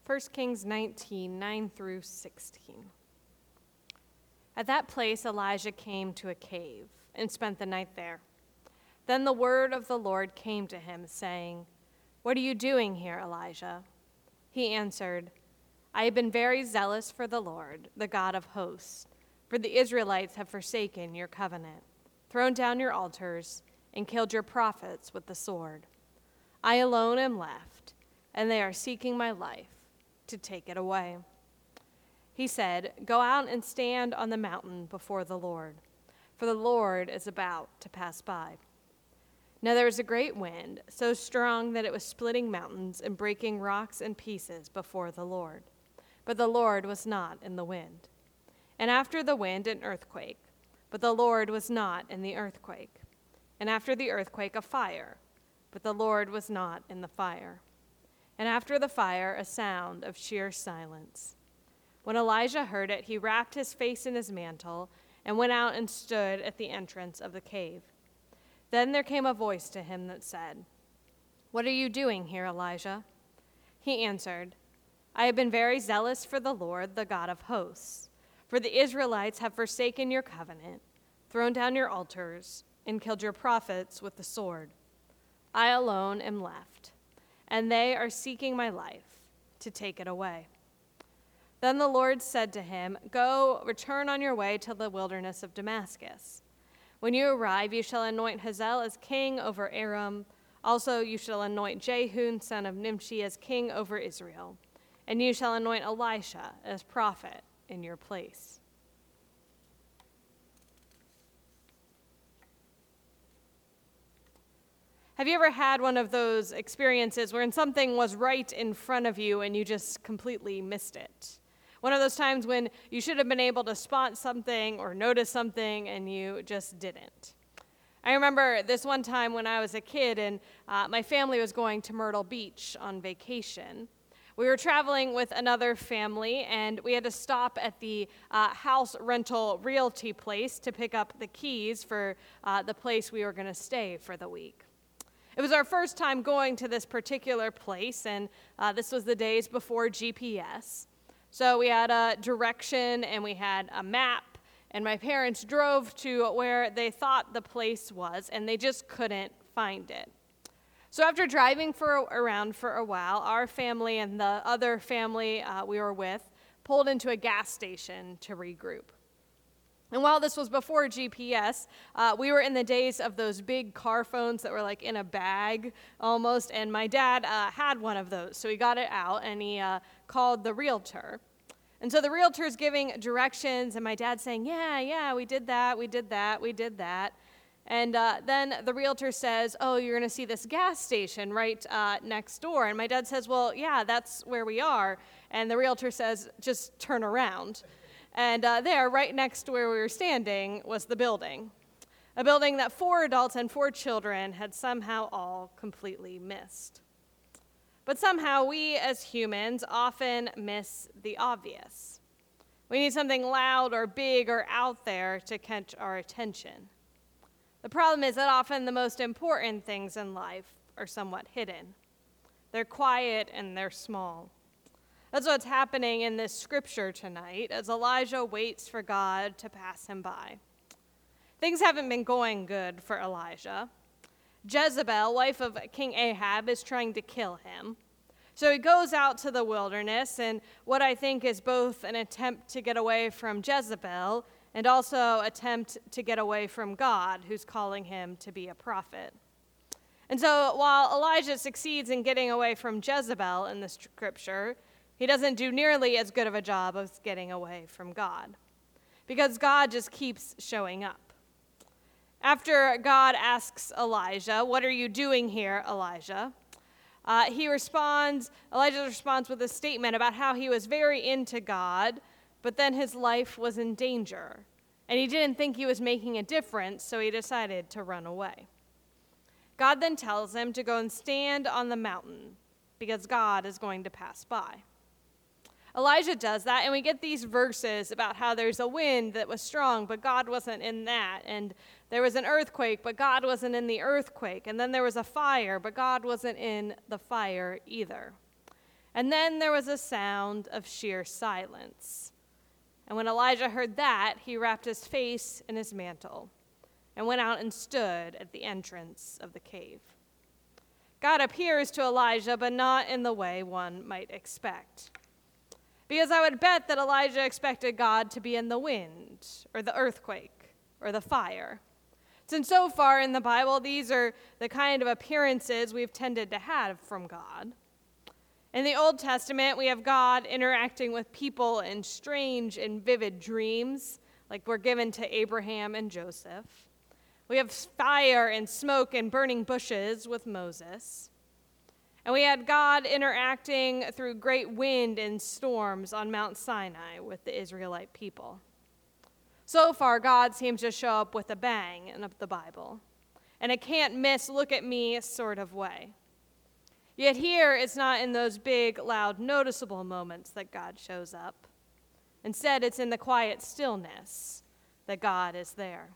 1 Kings 19, 9 through 16. At that place Elijah came to a cave and spent the night there. Then the word of the Lord came to him, saying, "What are you doing here, Elijah?" He answered, "I have been very zealous for the Lord, the God of hosts, for the Israelites have forsaken your covenant, thrown down your altars, and killed your prophets with the sword. I alone am left, and they are seeking my life to take it away." He said, "Go out and stand on the mountain before the Lord, for the Lord is about to pass by." Now there was a great wind, so strong that it was splitting mountains and breaking rocks in pieces before the Lord. But the Lord was not in the wind. And after the wind, an earthquake, but the Lord was not in the earthquake. And after the earthquake, a fire, but the Lord was not in the fire. And after the fire, a sound of sheer silence. When Elijah heard it, he wrapped his face in his mantle and went out and stood at the entrance of the cave. Then there came a voice to him that said, "What are you doing here, Elijah?" He answered, "I have been very zealous for the Lord, the God of hosts, for the Israelites have forsaken your covenant, thrown down your altars, and killed your prophets with the sword. I alone am left, and they are seeking my life to take it away." Then the Lord said to him, "Go, return on your way to the wilderness of Damascus. When you arrive, you shall anoint Hazael as king over Aram. Also you shall anoint Jehu, son of Nimshi, as king over Israel. And you shall anoint Elisha as prophet in your place." Have you ever had one of those experiences where something was right in front of you and you just completely missed it? One of those times when you should have been able to spot something or notice something and you just didn't. I remember this one time when I was a kid and my family was going to Myrtle Beach on vacation. We were traveling with another family and we had to stop at the house rental realty place to pick up the keys for the place we were going to stay for the week. It was our first time going to this particular place, and this was the days before GPS. So we had a direction and we had a map, and my parents drove to where they thought the place was, and they just couldn't find it. So after driving around for a while, our family and the other family we were with pulled into a gas station to regroup. And while this was before GPS, we were in the days of those big car phones that were like in a bag almost, and my dad had one of those. So he got it out and he called the realtor. And so the realtor's giving directions, and my dad's saying, yeah, we did that. And then the realtor says, "Oh, you're going to see this gas station right next door." And my dad says, "Well, yeah, that's where we are." And the realtor says, "Just turn around." And there, right next to where we were standing, was the building. A building that 4 adults and 4 children had somehow all completely missed. But somehow we as humans often miss the obvious. We need something loud or big or out there to catch our attention. The problem is that often the most important things in life are somewhat hidden. They're quiet and they're small. That's what's happening in this scripture tonight as Elijah waits for God to pass him by. Things haven't been going good for Elijah. Jezebel, wife of King Ahab, is trying to kill him. So he goes out to the wilderness, and what I think is both an attempt to get away from Jezebel and also attempt to get away from God, who's calling him to be a prophet. And so while Elijah succeeds in getting away from Jezebel in the scripture, he doesn't do nearly as good of a job of getting away from God, because God just keeps showing up. After God asks Elijah, "What are you doing here, Elijah?" Elijah responds with a statement about how he was very into God, but then his life was in danger, and he didn't think he was making a difference, so he decided to run away. God then tells him to go and stand on the mountain, because God is going to pass by. Elijah does that, and we get these verses about how there's a wind that was strong, but God wasn't in that. And there was an earthquake, but God wasn't in the earthquake. And then there was a fire, but God wasn't in the fire either. And then there was a sound of sheer silence. And when Elijah heard that, he wrapped his face in his mantle and went out and stood at the entrance of the cave. God appears to Elijah, but not in the way one might expect. Because I would bet that Elijah expected God to be in the wind, or the earthquake, or the fire. Since so far in the Bible, these are the kind of appearances we've tended to have from God. In the Old Testament, we have God interacting with people in strange and vivid dreams, like were given to Abraham and Joseph. We have fire and smoke and burning bushes with Moses. And we had God interacting through great wind and storms on Mount Sinai with the Israelite people. So far, God seems to show up with a bang in the Bible, and a can't miss, look at me sort of way. Yet here, it's not in those big, loud, noticeable moments that God shows up. Instead, it's in the quiet stillness that God is there.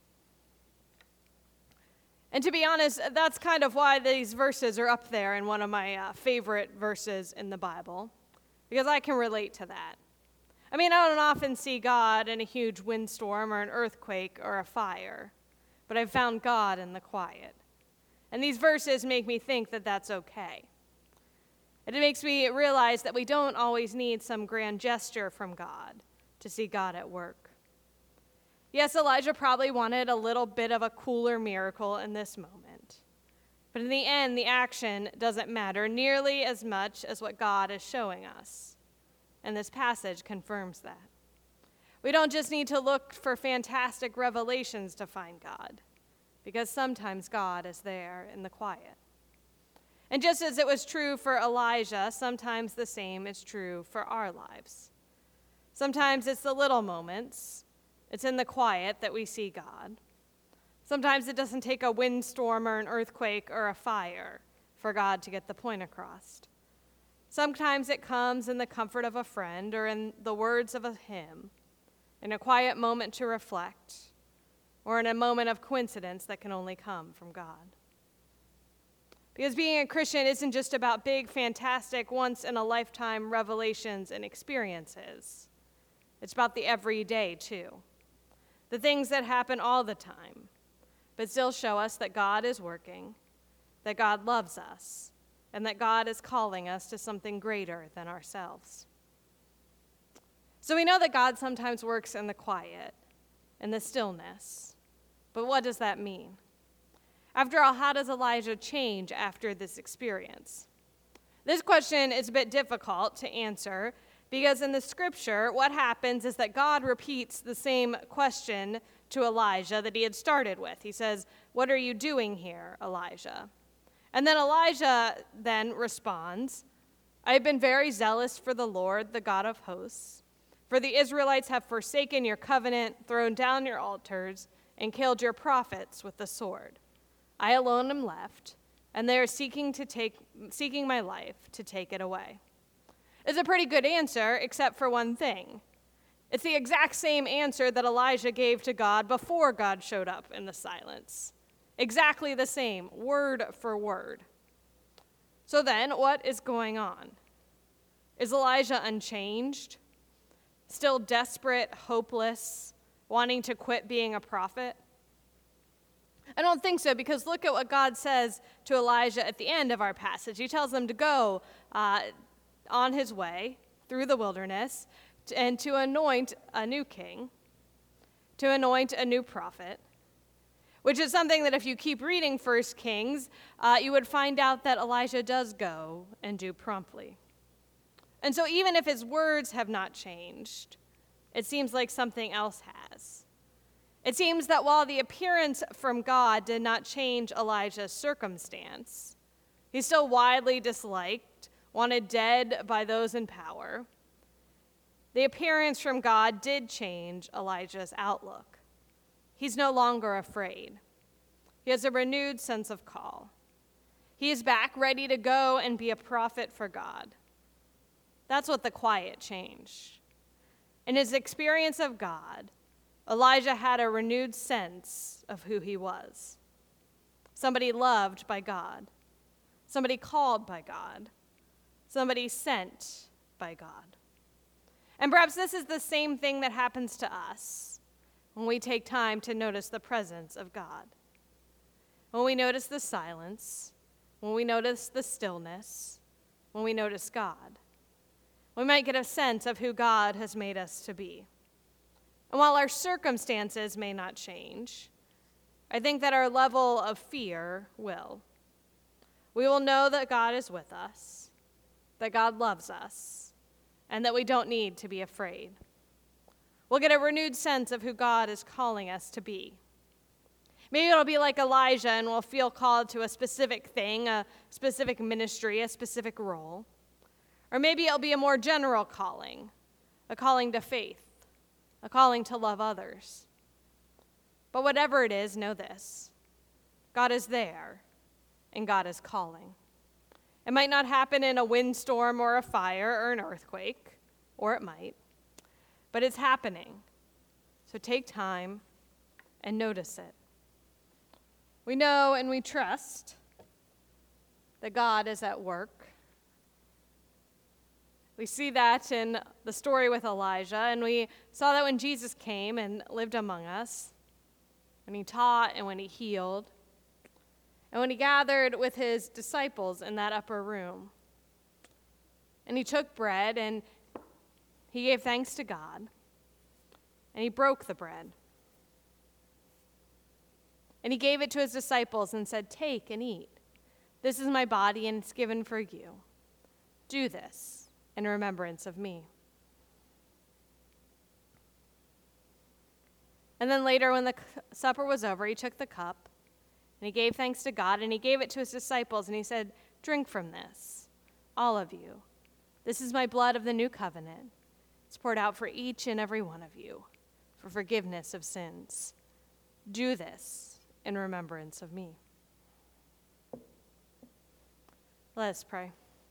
And to be honest, that's kind of why these verses are up there in one of my favorite verses in the Bible, because I can relate to that. I mean, I don't often see God in a huge windstorm or an earthquake or a fire, but I've found God in the quiet. And these verses make me think that that's okay. And it makes me realize that we don't always need some grand gesture from God to see God at work. Yes, Elijah probably wanted a little bit of a cooler miracle in this moment. But in the end, the action doesn't matter nearly as much as what God is showing us. And this passage confirms that. We don't just need to look for fantastic revelations to find God, because sometimes God is there in the quiet. And just as it was true for Elijah, sometimes the same is true for our lives. Sometimes it's the little moments, it's in the quiet that we see God. Sometimes it doesn't take a windstorm or an earthquake or a fire for God to get the point across. Sometimes it comes in the comfort of a friend or in the words of a hymn, in a quiet moment to reflect, or in a moment of coincidence that can only come from God. Because being a Christian isn't just about big, fantastic, once-in-a-lifetime revelations and experiences. It's about the everyday, too. The things that happen all the time, but still show us that God is working, that God loves us, and that God is calling us to something greater than ourselves. So we know that God sometimes works in the quiet, in the stillness. But what does that mean? After all, how does Elijah change after this experience? This question is a bit difficult to answer because in the scripture, what happens is that God repeats the same question to Elijah that he had started with. He says, "What are you doing here, Elijah?" And then Elijah then responds, "I have been very zealous for the Lord, the God of hosts. For the Israelites have forsaken your covenant, thrown down your altars, and killed your prophets with the sword. I alone am left, and they are seeking my life to take it away." It's a pretty good answer, except for one thing. It's the exact same answer that Elijah gave to God before God showed up in the silence. Exactly the same, word for word. So then, what is going on? Is Elijah unchanged? Still desperate, hopeless, wanting to quit being a prophet? I don't think so, because look at what God says to Elijah at the end of our passage. He tells him to go on his way through the wilderness and to anoint a new king, to anoint a new prophet, which is something that if you keep reading 1 Kings, you would find out that Elijah does go and do promptly. And so even if his words have not changed, it seems like something else has. It seems that while the appearance from God did not change Elijah's circumstance, he's still widely disliked, wanted dead by those in power. The appearance from God did change Elijah's outlook. He's no longer afraid. He has a renewed sense of call. He is back ready to go and be a prophet for God. That's what the quiet changed. In his experience of God, Elijah had a renewed sense of who he was. Somebody loved by God. Somebody called by God. somebody sent by God. And perhaps this is the same thing that happens to us when we take time to notice the presence of God. When we notice the silence, when we notice the stillness, when we notice God, we might get a sense of who God has made us to be. And while our circumstances may not change, I think that our level of fear will. We will know that God is with us, that God loves us, and that we don't need to be afraid. We'll get a renewed sense of who God is calling us to be. Maybe it'll be like Elijah and we'll feel called to a specific thing, a specific ministry, a specific role. Or maybe it'll be a more general calling, a calling to faith, a calling to love others. But whatever it is, know this: God is there and God is calling. It might not happen in a windstorm or a fire or an earthquake, or it might, but it's happening. So take time and notice it. We know and we trust that God is at work. We see that in the story with Elijah, and we saw that when Jesus came and lived among us, when he taught and when he healed, and when he gathered with his disciples in that upper room. And he took bread and he gave thanks to God, and he broke the bread. And he gave it to his disciples and said, "Take and eat. This is my body, and it's given for you. Do this in remembrance of me." And then later, when the supper was over, he took the cup, and he gave thanks to God, and he gave it to his disciples, and he said, "Drink from this, all of you. This is my blood of the new covenant. It's poured out for each and every one of you for forgiveness of sins. Do this in remembrance of me." Let us pray.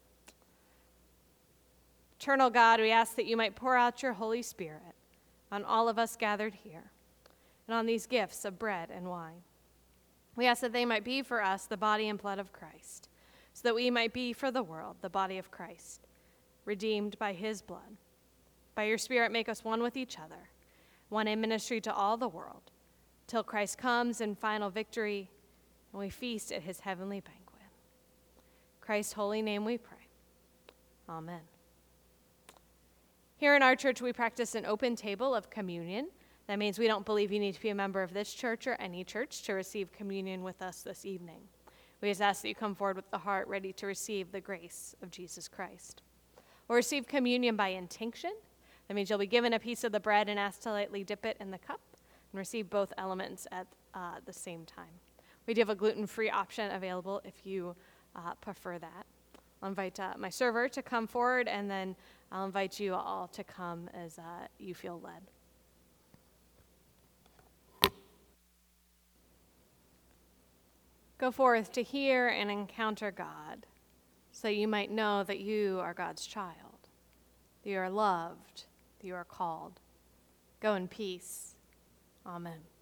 Eternal God, we ask that you might pour out your Holy Spirit on all of us gathered here and on these gifts of bread and wine. We ask that they might be for us the body and blood of Christ, so that we might be for the world the body of Christ, redeemed by his blood. By your Spirit, make us one with each other, one in ministry to all the world, till Christ comes in final victory and we feast at his heavenly banquet. In Christ's holy name we pray. Amen. Here in our church, we practice an open table of communion. That means we don't believe you need to be a member of this church or any church to receive communion with us this evening. We just ask that you come forward with the heart ready to receive the grace of Jesus Christ. We'll receive communion by intinction. That means you'll be given a piece of the bread and asked to lightly dip it in the cup and receive both elements at the same time. We do have a gluten-free option available if you prefer that. I'll invite my server to come forward, and then I'll invite you all to come as you feel led. Go forth to hear and encounter God, so you might know that you are God's child, that you are loved, that you are called. Go in peace. Amen.